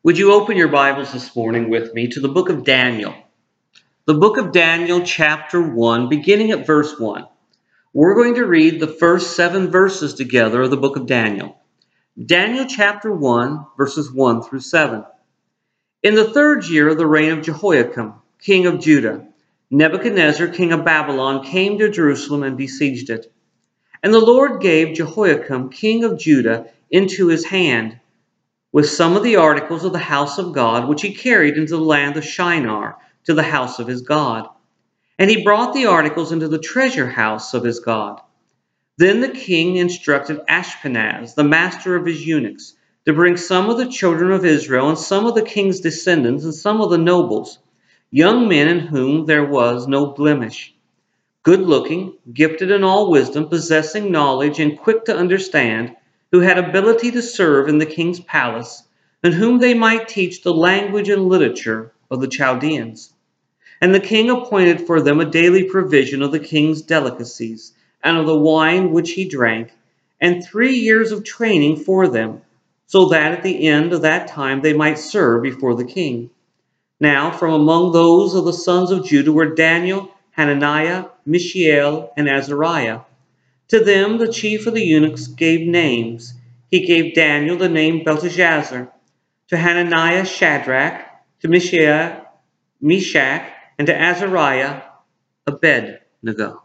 Would you open your Bibles this morning with me to the book of Daniel? The book of Daniel, chapter 1, beginning at verse 1. We're going to read the first 7 verses together of the book of Daniel. Daniel chapter 1, verses 1 through 7. In the 3rd year of the reign of Jehoiakim, king of Judah, Nebuchadnezzar, king of Babylon, came to Jerusalem and besieged it. And the Lord gave Jehoiakim, king of Judah, into his hand, with some of the articles of the house of God, which he carried into the land of Shinar, to the house of his God. And he brought the articles into the treasure house of his God. Then the king instructed Ashpenaz, the master of his eunuchs, to bring some of the children of Israel, and some of the king's descendants, and some of the nobles, young men in whom there was no blemish, good-looking, gifted in all wisdom, possessing knowledge, and quick to understand, who had ability to serve in the king's palace, and whom they might teach the language and literature of the Chaldeans. And the king appointed for them a daily provision of the king's delicacies, and of the wine which he drank, and 3 years of training for them, so that at the end of that time they might serve before the king. Now from among those of the sons of Judah were Daniel, Hananiah, Mishael, and Azariah. To them the chief of the eunuchs gave names. He gave Daniel the name Belteshazzar, to Hananiah Shadrach, to Mishael Meshach, and to Azariah Abednego.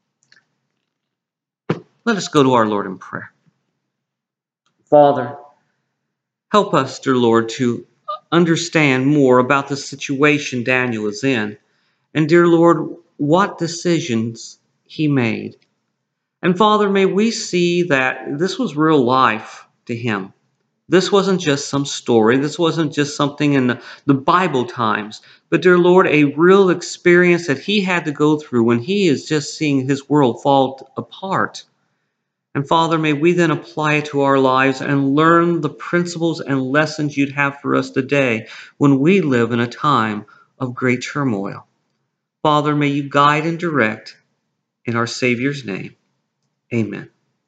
Let us go to our Lord in prayer. Father, help us, dear Lord, to understand more about the situation Daniel is in, and dear Lord, what decisions he made. And Father, may we see that this was real life to him. This wasn't just some story. This wasn't just something in the Bible times. But dear Lord, a real experience that he had to go through when he is just seeing his world fall apart. And Father, may we then apply it to our lives and learn the principles and lessons you'd have for us today when we live in a time of great turmoil. Father, may you guide and direct in our Savior's name. Amen.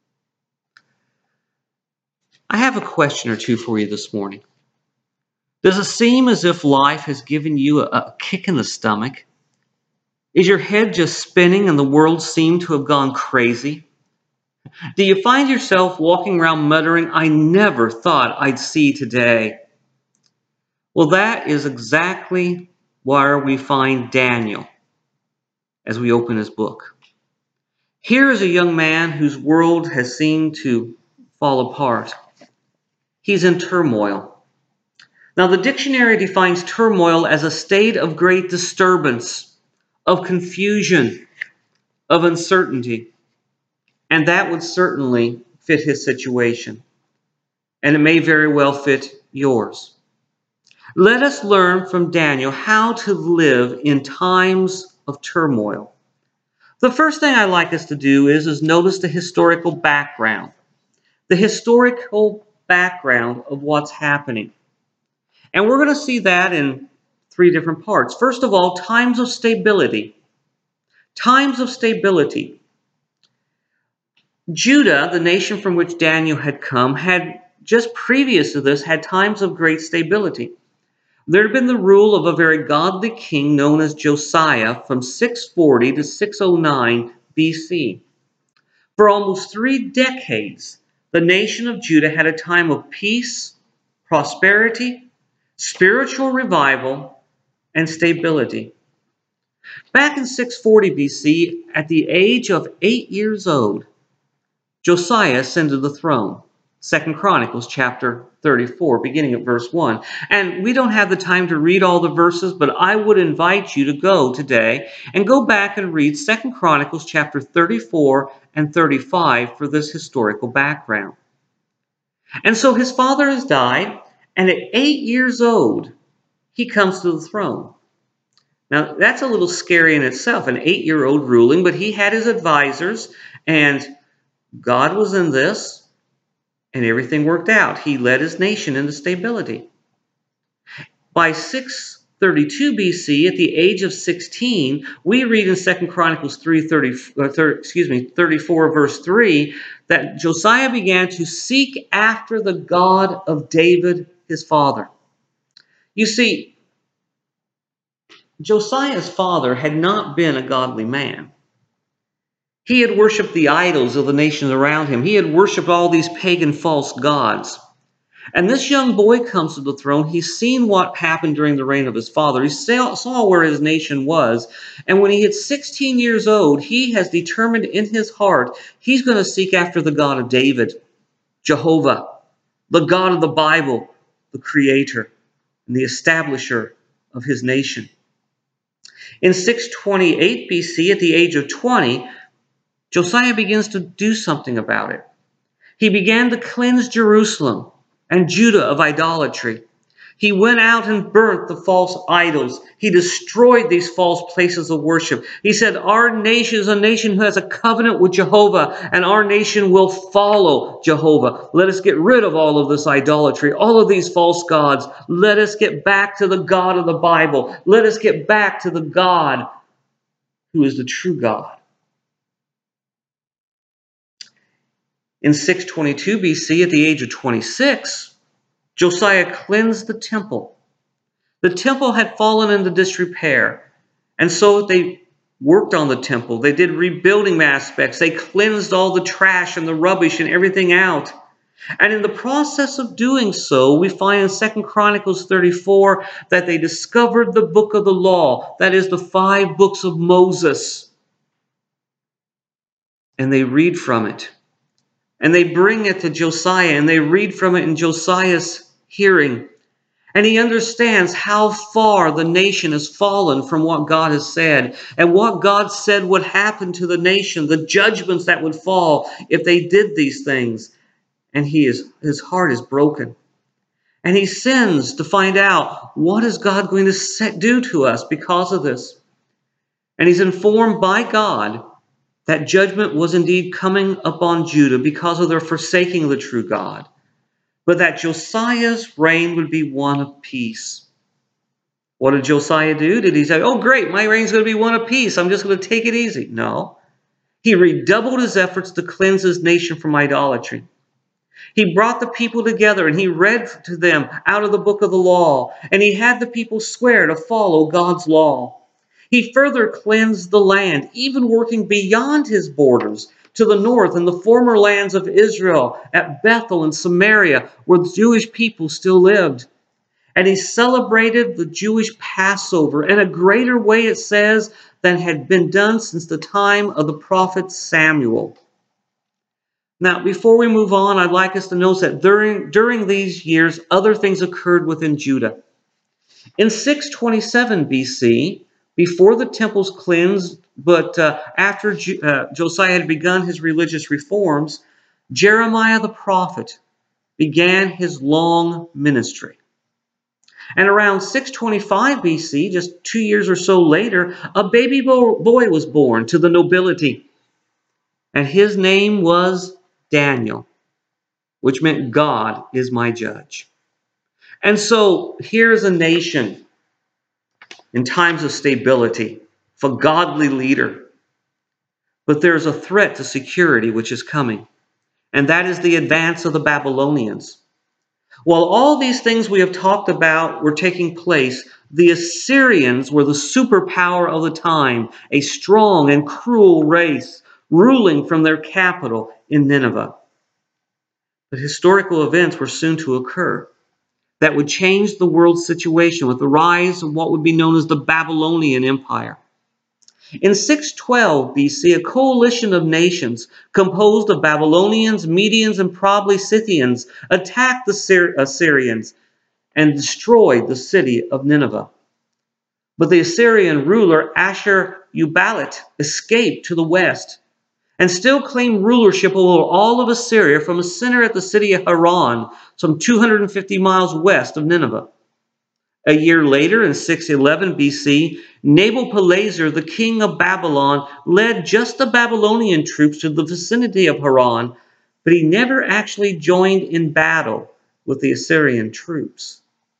I have a question or two for you this morning. Does it seem as if life has given you a kick in the stomach? Is your head just spinning and the world seemed to have gone crazy? Do you find yourself walking around muttering, "I never thought I'd see today"? Well, that is exactly where we find Daniel as we open his book. Here is a young man whose world has seemed to fall apart. He's in turmoil. Now, the dictionary defines turmoil as a state of great disturbance, of confusion, of uncertainty. And that would certainly fit his situation. And it may very well fit yours. Let us learn from Daniel how to live in times of turmoil. The first thing I'd like us to do is notice the historical background. The historical background of what's happening. And we're going to see that in 3 different parts. First of all, times of stability. Times of stability. Judah, the nation from which Daniel had come, had just previous to this had times of great stability. There had been the rule of a very godly king known as Josiah from 640 to 609 BC. For almost 3 decades, the nation of Judah had a time of peace, prosperity, spiritual revival, and stability. Back in 640 BC, at the age of 8 years old, Josiah ascended the throne. 2 Chronicles chapter 34, beginning at verse 1. And we don't have the time to read all the verses, but I would invite you to go today and go back and read 2 Chronicles chapter 34 and 35 for this historical background. And so his father has died, and at 8 years old, he comes to the throne. Now, that's a little scary in itself, an 8-year-old ruling, but he had his advisors, and God was in this. And everything worked out. He led his nation into stability. By 632 BC, at the age of 16, we read in 2 Chronicles 34, verse 3, that Josiah began to seek after the God of David, his father. You see, Josiah's father had not been a godly man. He had worshiped the idols of the nations around him. He had worshiped all these pagan false gods. And this young boy comes to the throne. He's seen what happened during the reign of his father. He saw where his nation was. And when he hits 16 years old, he has determined in his heart he's going to seek after the God of David, Jehovah, the God of the Bible, the creator and the establisher of his nation. In 628 BC, at the age of 20, Josiah begins to do something about it. He began to cleanse Jerusalem and Judah of idolatry. He went out and burnt the false idols. He destroyed these false places of worship. He said, our nation is a nation who has a covenant with Jehovah, and our nation will follow Jehovah. Let us get rid of all of this idolatry, all of these false gods. Let us get back to the God of the Bible. Let us get back to the God who is the true God. In 622 BC, at the age of 26, Josiah cleansed the temple. The temple had fallen into disrepair, and so they worked on the temple. They did rebuilding aspects. They cleansed all the trash and the rubbish and everything out. And in the process of doing so, we find in 2 Chronicles 34 that they discovered the book of the law, that is the 5 books of Moses. And they read from it. And they bring it to Josiah, and they read from it in Josiah's hearing. And he understands how far the nation has fallen from what God has said, and what God said would happen to the nation, the judgments that would fall if they did these things. And his heart is broken. And he sins to find out, what is God going to do to us because of this? And he's informed by God that judgment was indeed coming upon Judah because of their forsaking the true God, but that Josiah's reign would be one of peace. What did Josiah do? Did he say, oh great, my reign's going to be one of peace, I'm just going to take it easy? No. He redoubled his efforts to cleanse his nation from idolatry. He brought the people together and he read to them out of the book of the law, and he had the people swear to follow God's law. He further cleansed the land, even working beyond his borders to the north in the former lands of Israel, at Bethel and Samaria, where the Jewish people still lived. And he celebrated the Jewish Passover in a greater way, it says, than had been done since the time of the prophet Samuel. Now, before we move on, I'd like us to note that during these years, other things occurred within Judah. In 627 BC, before the temple's cleansed, but after Josiah had begun his religious reforms, Jeremiah the prophet began his long ministry. And around 625 BC, just 2 years or so later, a baby boy was born to the nobility. And his name was Daniel, which meant God is my judge. And so here's a nation in times of stability, of a godly leader. But there's a threat to security which is coming, and that is the advance of the Babylonians. While all these things we have talked about were taking place, the Assyrians were the superpower of the time, a strong and cruel race, ruling from their capital in Nineveh. But historical events were soon to occur that would change the world's situation with the rise of what would be known as the Babylonian Empire. In 612 BC, a coalition of nations composed of Babylonians, Medians, and probably Scythians attacked the Assyrians and destroyed the city of Nineveh. But the Assyrian ruler Ashur-uballit escaped to the west and still claimed rulership over all of Assyria from a center at the city of Haran, some 250 miles west of Nineveh. A year later, in 611 BC, Nabopolassar, the king of Babylon, led just the Babylonian troops to the vicinity of Haran, but he never actually joined in battle with the Assyrian troops.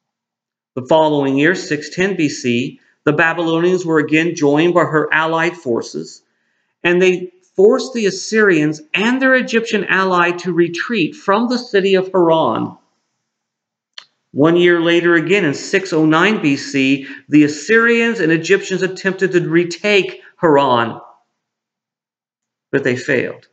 The following year, 610 BC, the Babylonians were again joined by her allied forces, and they forced the Assyrians and their Egyptian ally to retreat from the city of Haran. 1 year later, again in 609 BC, the Assyrians and Egyptians attempted to retake Haran, but they failed.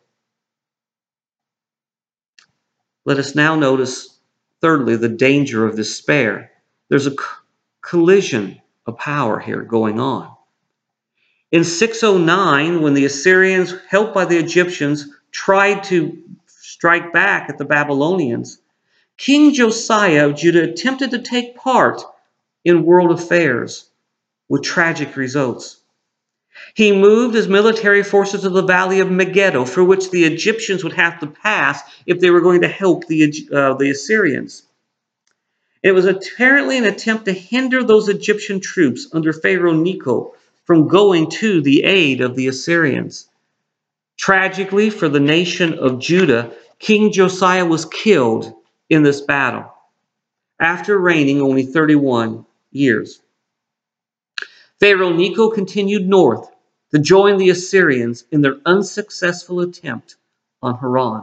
Let us now notice, thirdly, the danger of despair. There's a collision of power here going on. In 609, when the Assyrians, helped by the Egyptians, tried to strike back at the Babylonians, King Josiah of Judah attempted to take part in world affairs with tragic results. He moved his military forces to the valley of Megiddo, through which the Egyptians would have to pass if they were going to help the Assyrians. It was apparently an attempt to hinder those Egyptian troops under Pharaoh Necho from going to the aid of the Assyrians. Tragically for the nation of Judah, King Josiah was killed in this battle after reigning only 31 years. Pharaoh Necho continued north to join the Assyrians in their unsuccessful attempt on Haran.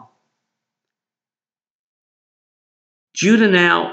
Judah now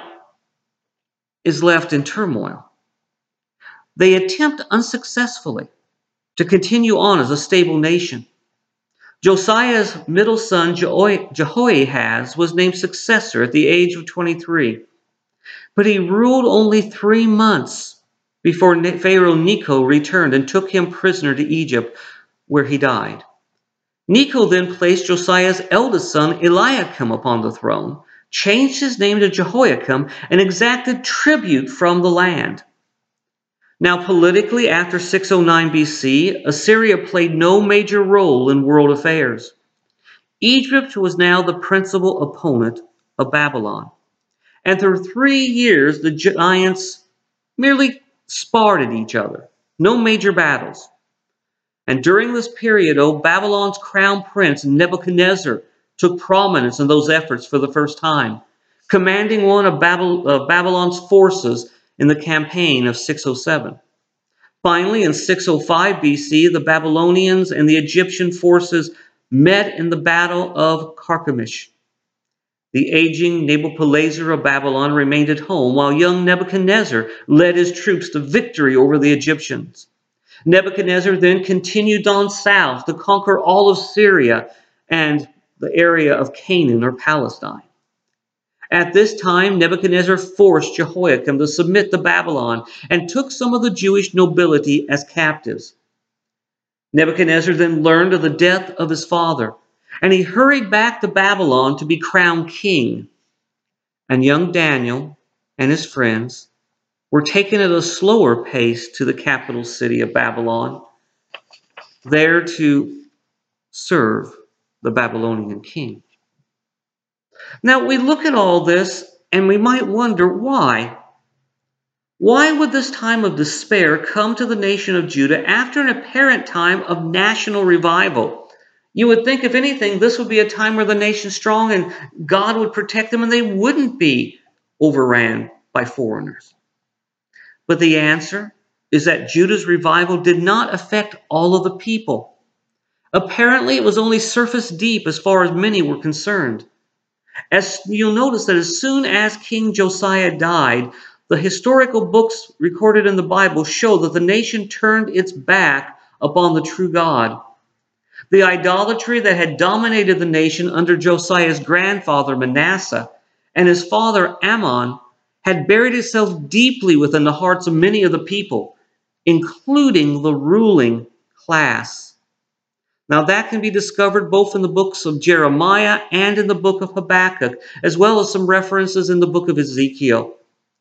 is left in turmoil. They attempt unsuccessfully to continue on as a stable nation. Josiah's middle son, Jehoahaz, was named successor at the age of 23, but he ruled only 3 months before Pharaoh Necho returned and took him prisoner to Egypt, where he died. Necho then placed Josiah's eldest son, Eliakim, upon the throne, changed his name to Jehoiakim, and exacted tribute from the land. Now, politically, after 609 BC, Assyria played no major role in world affairs. Egypt was now the principal opponent of Babylon. And for 3 years, the giants merely sparred at each other. No major battles. And during this period, Babylon's crown prince, Nebuchadnezzar, took prominence in those efforts for the first time, commanding one of Babylon's forces in the campaign of 607. Finally, in 605 BC, the Babylonians and the Egyptian forces met in the Battle of Carchemish. The aging Nabopolassar of Babylon remained at home, while young Nebuchadnezzar led his troops to victory over the Egyptians. Nebuchadnezzar then continued on south to conquer all of Syria and the area of Canaan or Palestine. At this time, Nebuchadnezzar forced Jehoiakim to submit to Babylon and took some of the Jewish nobility as captives. Nebuchadnezzar then learned of the death of his father, and he hurried back to Babylon to be crowned king. And young Daniel and his friends were taken at a slower pace to the capital city of Babylon, there to serve the Babylonian king. Now, we look at all this and we might wonder why. Why would this time of despair come to the nation of Judah after an apparent time of national revival? You would think, if anything, this would be a time where the nation's strong and God would protect them and they wouldn't be overran by foreigners. But the answer is that Judah's revival did not affect all of the people. Apparently, it was only surface deep as far as many were concerned. As you'll notice that as soon as King Josiah died, the historical books recorded in the Bible show that the nation turned its back upon the true God. The idolatry that had dominated the nation under Josiah's grandfather Manasseh and his father Amon had buried itself deeply within the hearts of many of the people, including the ruling class. Now, that can be discovered both in the books of Jeremiah and in the book of Habakkuk, as well as some references in the book of Ezekiel.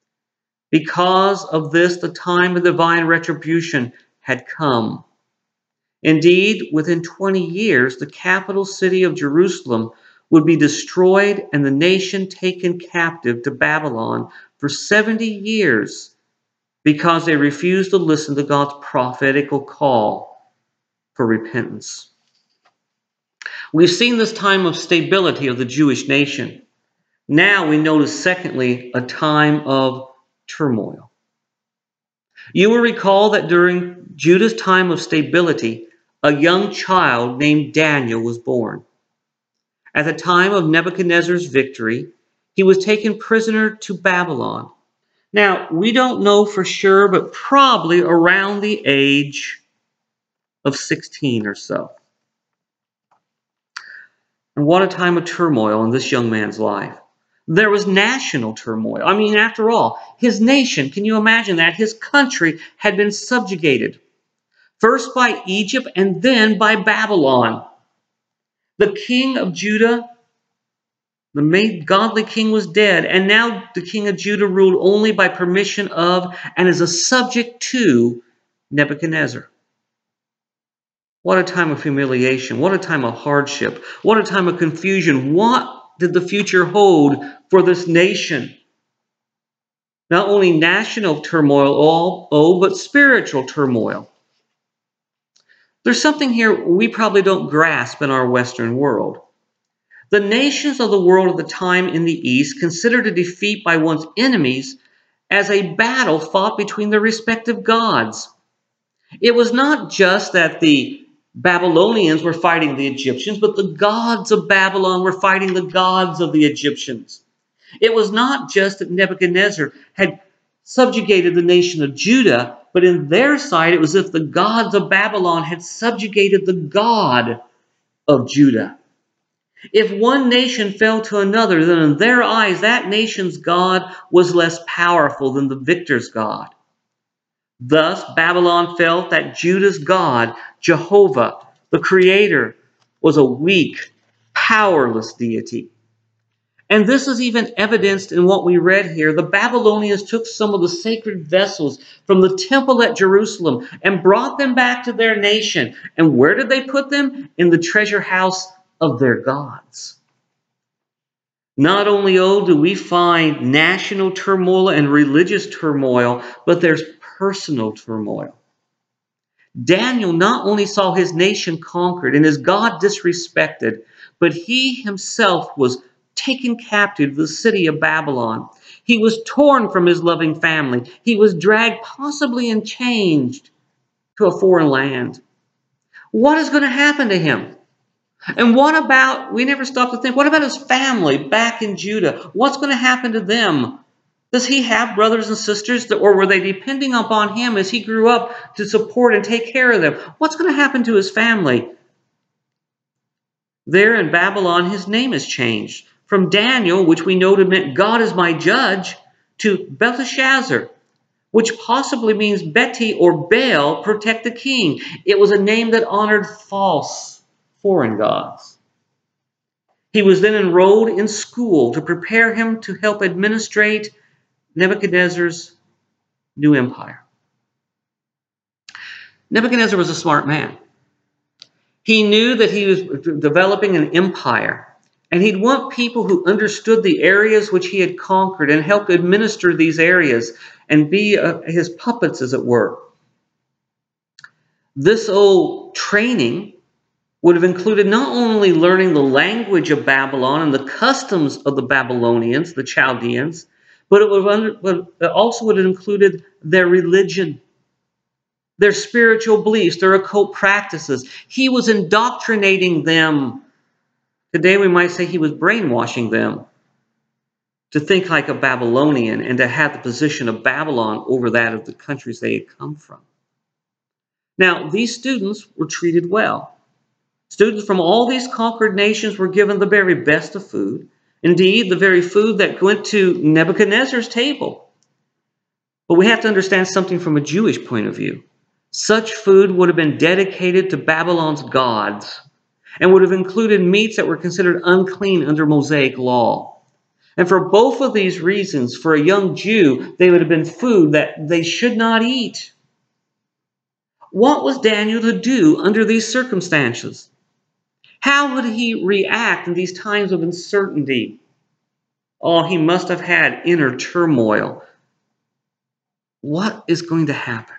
Because of this, the time of divine retribution had come. Indeed, within 20 years, the capital city of Jerusalem would be destroyed and the nation taken captive to Babylon for 70 years because they refused to listen to God's prophetical call for repentance. We've seen this time of stability of the Jewish nation. Now we notice, secondly, a time of turmoil. You will recall that during Judah's time of stability, a young child named Daniel was born. At the time of Nebuchadnezzar's victory, He was taken prisoner to Babylon. Now, we don't know for sure, but probably around the age of 16 or so. And what a time of turmoil in this young man's life. There was national turmoil. I mean, after all, his nation, can you imagine that? His country had been subjugated, first by Egypt and then by Babylon. The king of Judah, the main godly king, was dead, and now the king of Judah ruled only by permission of and as a subject to Nebuchadnezzar. What a time of humiliation. What a time of hardship. What a time of confusion. What did the future hold for this nation? Not only national turmoil, but spiritual turmoil. There's something here we probably don't grasp in our Western world. The nations of the world at the time in the East considered a defeat by one's enemies as a battle fought between their respective gods. It was not just that the Babylonians were fighting the Egyptians, but the gods of Babylon were fighting the gods of the Egyptians. It was not just that Nebuchadnezzar had subjugated the nation of Judah, but in their side it was as if the gods of Babylon had subjugated the God of Judah. If one nation fell to another, then in their eyes that nation's God was less powerful than the victor's God. Thus, Babylon felt that Judah's God, Jehovah, the Creator, was a weak, powerless deity. And this is even evidenced in what we read here. The Babylonians took some of the sacred vessels from the temple at Jerusalem and brought them back to their nation. And where did they put them? In the treasure house of their gods. Not only, do we find national turmoil and religious turmoil, but there's personal turmoil. Daniel not only saw his nation conquered and his God disrespected, but he himself was taken captive to the city of Babylon. He was torn from his loving family. He was dragged, possibly in chains, to a foreign land. What is going to happen to him? And what about, we never stop to think, what about his family back in Judah? What's going to happen to them? Does he have brothers and sisters, or were they depending upon him as he grew up to support and take care of them? What's going to happen to his family? There in Babylon, his name is changed from Daniel, which we know to mean God is my judge, to Belteshazzar, which possibly means Betty or Baal, protect the king. It was a name that honored false foreign gods. He was then enrolled in school to prepare him to help administrate Nebuchadnezzar's new empire. Nebuchadnezzar was a smart man. He knew that he was developing an empire, and he'd want people who understood the areas which he had conquered and help administer these areas and be his puppets, as it were. This old training would have included not only learning the language of Babylon and the customs of the Babylonians, the Chaldeans, but it also would have included their religion, their spiritual beliefs, their occult practices. He was indoctrinating them. Today we might say he was brainwashing them to think like a Babylonian and to have the position of Babylon over that of the countries they had come from. Now, these students were treated well. Students from all these conquered nations were given the very best of food. Indeed, the very food that went to Nebuchadnezzar's table. But we have to understand something from a Jewish point of view. Such food would have been dedicated to Babylon's gods and would have included meats that were considered unclean under Mosaic law. And for both of these reasons, for a young Jew, they would have been food that they should not eat. What was Daniel to do under these circumstances? How would he react in these times of uncertainty? Oh, he must have had inner turmoil. What is going to happen?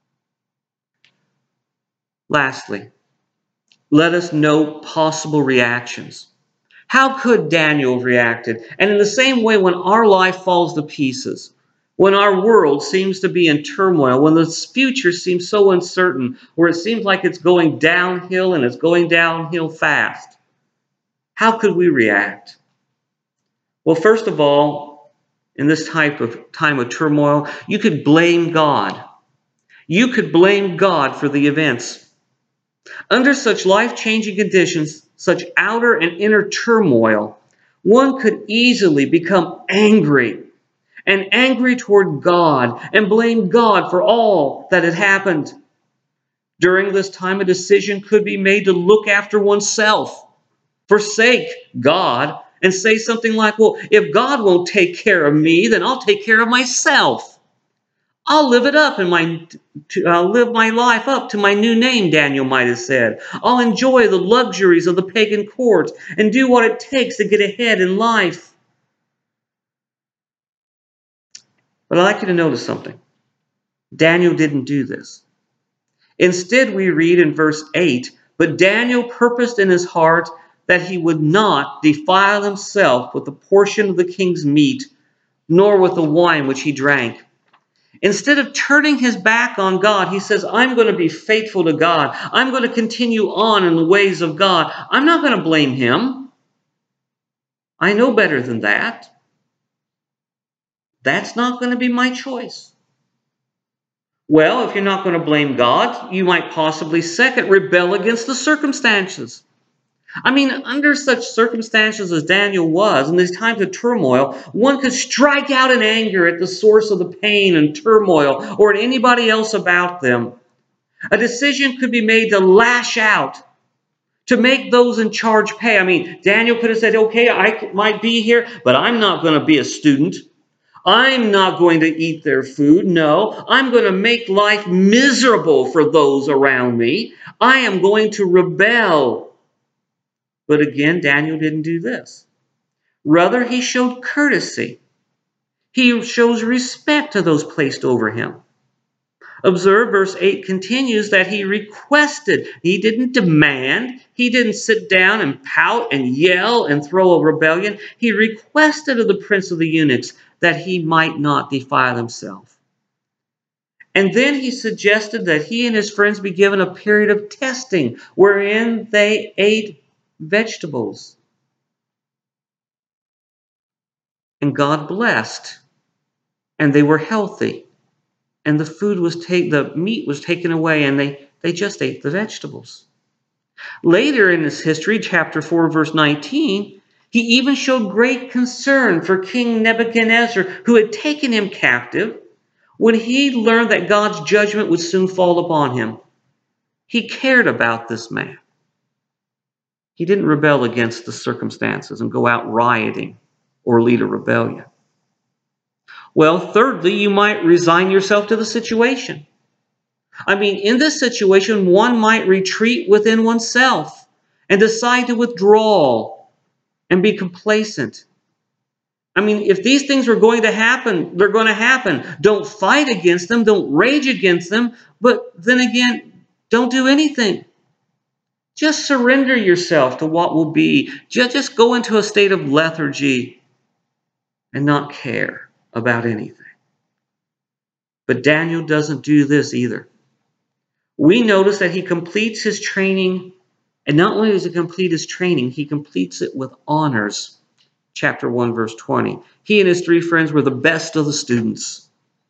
Lastly, let us note possible reactions. How could Daniel have reacted? And in the same way, when our life falls to pieces, when our world seems to be in turmoil, when the future seems so uncertain, or it seems like it's going downhill and it's going downhill fast, how could we react? Well, first of all, in this type of time of turmoil, you could blame God. You could blame God for the events. Under such life-changing conditions, such outer and inner turmoil, one could easily become angry and angry toward God and blame God for all that had happened. During this time, a decision could be made to look after oneself, forsake God, and say something like, well, if God won't take care of me, then I'll take care of myself. I'll live it up I'll live my life up to my new name, Daniel might have said. I'll enjoy the luxuries of the pagan court and do what it takes to get ahead in life. But I'd like you to notice something. Daniel didn't do this. Instead, we read in verse 8, but Daniel purposed in his heart that he would not defile himself with a portion of the king's meat, nor with the wine which he drank. Instead of turning his back on God, he says, I'm going to be faithful to God. I'm going to continue on in the ways of God. I'm not going to blame him. I know better than that. That's not going to be my choice. Well, if you're not going to blame God, you might possibly, second, rebel against the circumstances. I mean, under such circumstances as Daniel was, in these times of turmoil, one could strike out in anger at the source of the pain and turmoil or at anybody else about them. A decision could be made to lash out, to make those in charge pay. I mean, Daniel could have said, okay, I might be here, but I'm not going to be a student. I'm not going to eat their food. No, I'm going to make life miserable for those around me. I am going to rebel. But again, Daniel didn't do this. Rather, he showed courtesy. He shows respect to those placed over him. Observe, verse 8 continues that he requested. He didn't demand. He didn't sit down and pout and yell and throw a rebellion. He requested of the prince of the eunuchs that he might not defile himself. And then he suggested that he and his friends be given a period of testing wherein they ate vegetables. And God blessed, and they were healthy, and the meat was taken away, and they just ate the vegetables. Later in his history, chapter 4, verse 19, he even showed great concern for King Nebuchadnezzar, who had taken him captive, when he learned that God's judgment would soon fall upon him. He cared about this man. He didn't rebel against the circumstances and go out rioting or lead a rebellion. Well, thirdly, you might resign yourself to the situation. I mean, in this situation, one might retreat within oneself and decide to withdraw and be complacent. I mean, if these things are going to happen, they're going to happen. Don't fight against them. Don't rage against them. But then again, don't do anything. Just surrender yourself to what will be. Just go into a state of lethargy and not care about anything. But Daniel doesn't do this either. We notice that he completes his training, and not only does he complete his training, he completes it with honors. Chapter 1, verse 20. He and his three friends were the best of the students.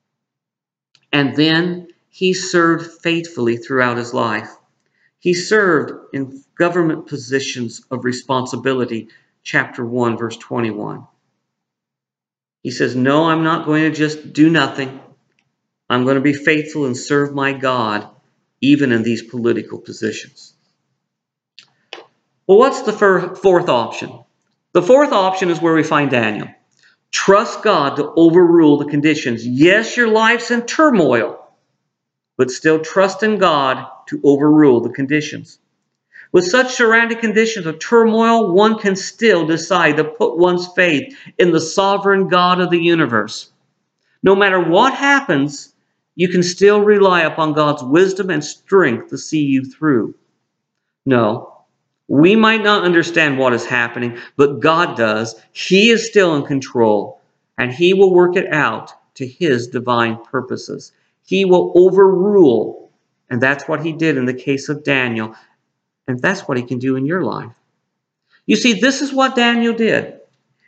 And then he served faithfully throughout his life. He served in government positions of responsibility. Chapter 1, verse 21. He says, no, I'm not going to just do nothing. I'm going to be faithful and serve my God, even in these political positions. Well, what's the fourth option? The fourth option is where we find Daniel. Trust God to overrule the conditions. Yes, your life's in turmoil, but still trust in God to overrule the conditions. With such surrounding conditions of turmoil, one can still decide to put one's faith in the sovereign God of the universe. No matter what happens, you can still rely upon God's wisdom and strength to see you through. No, we might not understand what is happening, but God does. He is still in control, and He will work it out to His divine purposes. He will overrule, and that's what He did in the case of Daniel, and that's what He can do in your life. You see, this is what Daniel did.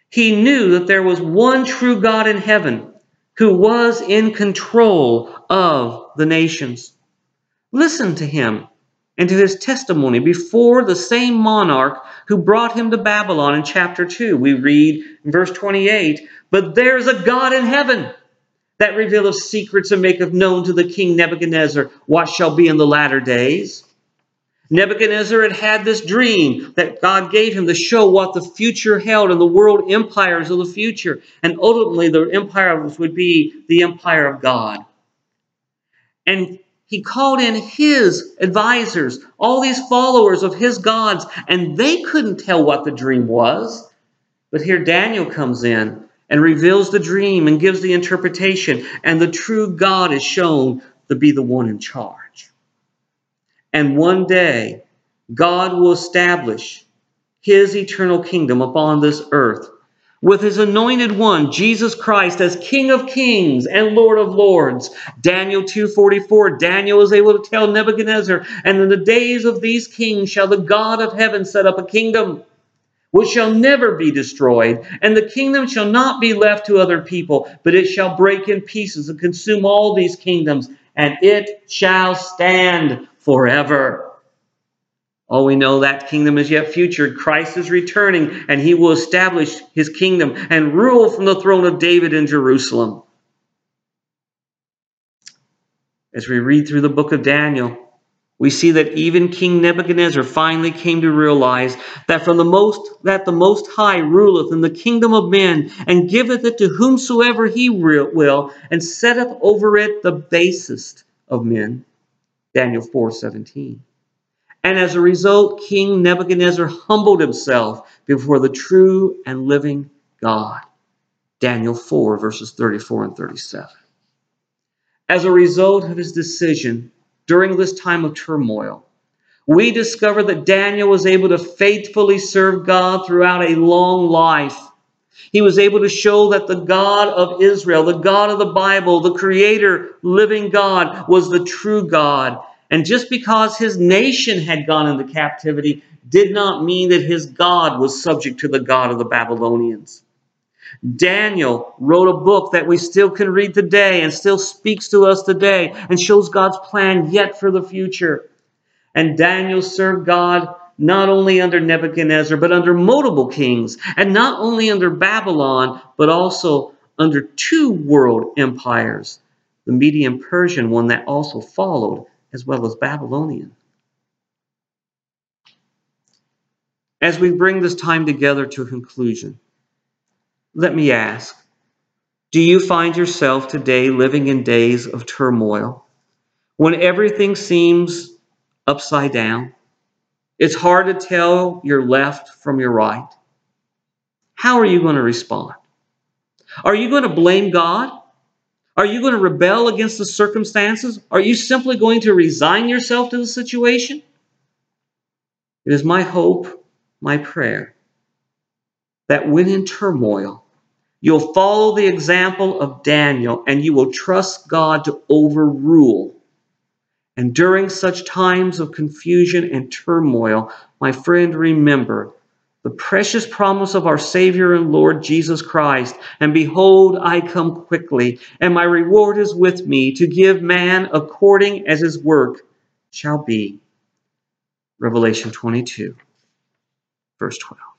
He knew that there was one true God in heaven who was in control of the nations. Listen to him and to his testimony before the same monarch who brought him to Babylon in chapter 2. We read in verse 28, "But there is a God in heaven that revealeth secrets and maketh known to the king Nebuchadnezzar what shall be in the latter days." Nebuchadnezzar had had this dream that God gave him to show what the future held and the world empires of the future. And ultimately, the empires would be the empire of God. And he called in his advisors, all these followers of his gods, and they couldn't tell what the dream was. But here Daniel comes in and reveals the dream and gives the interpretation, and the true God is shown to be the one in charge. And one day, God will establish his eternal kingdom upon this earth with his anointed one, Jesus Christ, as King of kings and Lord of lords. Daniel 2:44, Daniel is able to tell Nebuchadnezzar, "And in the days of these kings shall the God of heaven set up a kingdom which shall never be destroyed, and the kingdom shall not be left to other people, but it shall break in pieces and consume all these kingdoms, and it shall stand forever." Oh, we know that kingdom is yet future. Christ is returning, and he will establish his kingdom and rule from the throne of David in Jerusalem. As we read through the book of Daniel, we see that even King Nebuchadnezzar finally came to realize that the Most High ruleth in the kingdom of men, and giveth it to whomsoever he will, and setteth over it the basest of men. Daniel 4:17. And as a result, King Nebuchadnezzar humbled himself before the true and living God. Daniel 4, verses 34 and 37. As a result of his decision during this time of turmoil, we discover that Daniel was able to faithfully serve God throughout a long life. He was able to show that the God of Israel, the God of the Bible, the Creator, living God, was the true God. And just because his nation had gone into captivity did not mean that his God was subject to the God of the Babylonians. Daniel wrote a book that we still can read today and still speaks to us today and shows God's plan yet for the future. And Daniel served God not only under Nebuchadnezzar, but under multiple kings, and not only under Babylon, but also under two world empires, the Median Persian one that also followed, as well as Babylonian. As we bring this time together to a conclusion, let me ask, do you find yourself today living in days of turmoil, when everything seems upside down? It's hard to tell your left from your right. How are you going to respond? Are you going to blame God? Are you going to rebel against the circumstances? Are you simply going to resign yourself to the situation? It is my hope, my prayer, that when in turmoil, you'll follow the example of Daniel and you will trust God to overrule. And during such times of confusion and turmoil, my friend, remember the precious promise of our Savior and Lord Jesus Christ. And behold, I come quickly, and my reward is with me to give man according as his work shall be. Revelation 22, verse 12.